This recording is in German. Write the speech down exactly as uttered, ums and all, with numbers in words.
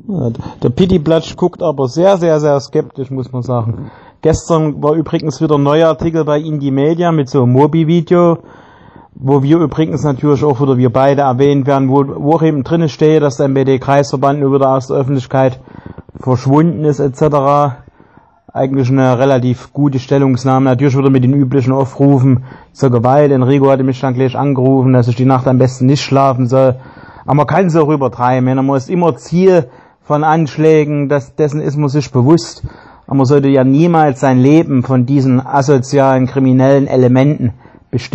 Ja, der Pitti Platsch guckt aber sehr, sehr, sehr skeptisch, muss man sagen. Gestern war übrigens wieder ein neuer Artikel bei Indie Media mit so einem Mobi-Video, wo wir übrigens natürlich auch wieder wir beide erwähnt werden, wo, wo auch eben drin steht, dass der M B D-Kreisverband nur wieder aus der Öffentlichkeit verschwunden ist et cetera. Eigentlich eine relativ gute Stellungnahme, natürlich wieder mit den üblichen Aufrufen zur Gewalt. Enrico hatte mich dann gleich angerufen, dass ich die Nacht am besten nicht schlafen soll. Aber man kann es auch übertreiben, man ist immer Ziel von Anschlägen, das, dessen ist man sich bewusst. Aber man sollte ja niemals sein Leben von diesen asozialen, kriminellen Elementen